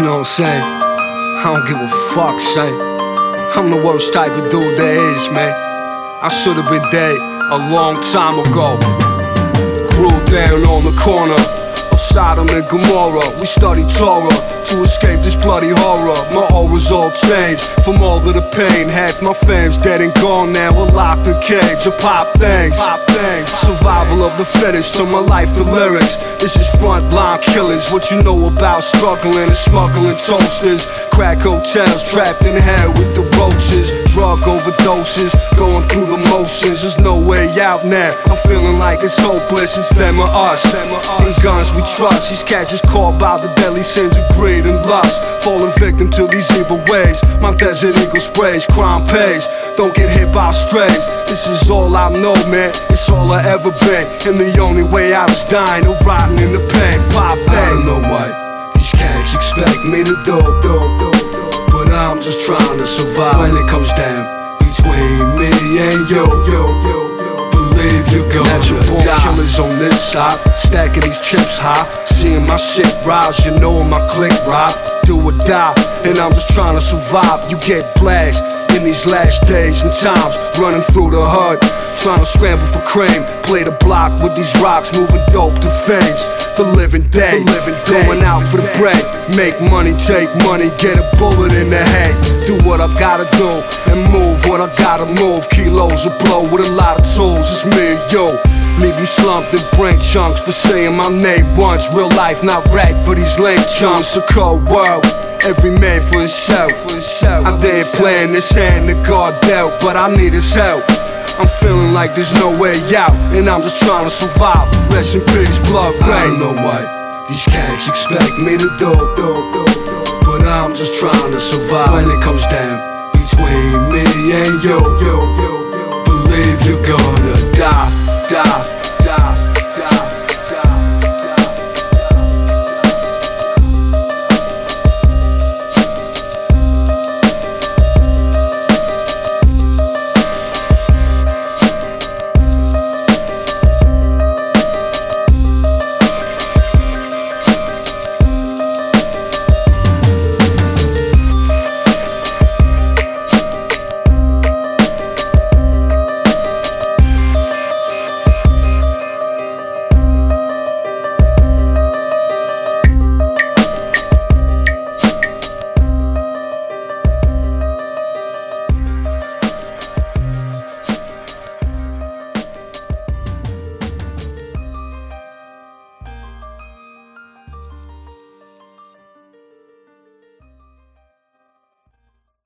You know what I'm saying? I don't give a fuck, son. I'm the worst type of dude there is, man. I should've been dead a long time ago. Grew down on the corner of Sodom and Gomorrah. We studied Torah to escape this bloody horror. My aura's all changed from all of the pain. Half my fam's dead and gone now. We're locked in cage of pop things. Survival of the fittest, to my life the lyrics. This is frontline killers. What you know about struggling and smuggling toasters? Crack hotels, trapped in hell with the roaches. Drug overdoses, going through the motions. There's no way out now. I'm feeling like it's hopeless. It's them or us. In guns we trust. These cats is caught by the deadly sins of greed and lust, falling victim to these evil ways. My Desert Eagle sprays, crime pays. Don't get hit by strays. This is all I know, man. It's all I ever been, and the only way out is dying or rotting in the pain. Pop that. I don't know what these cats expect me to do, but I'm just trying to survive. When it comes down between me and you, believe you're gonna die. Killers on this side, stacking these chips high, seeing my shit rise. You know my click ride, do or die, and I'm just trying to survive. You get blasted in these last days and times, running through the hood, trying to scramble for cream. Play the block with these rocks, moving dope to fiends. The living day, going out for the bread. Make money, take money, get a bullet in the head. Do what I gotta do, and move what I gotta move. Kilos of blow with a lot of tools, it's me and you. Leave you slumped in brain chunks for saying my name once. Real life, not rap for these lame chunks. It's a cold world, every man for himself. I didn't plan this hand that God dealt, but I need his help. I'm feeling like there's no way out, and I'm just trying to survive. Rest in peace, blood rain. I don't know what these cats expect me to do, but I'm just trying to survive. When it comes down between me and you, believe you're gonna die.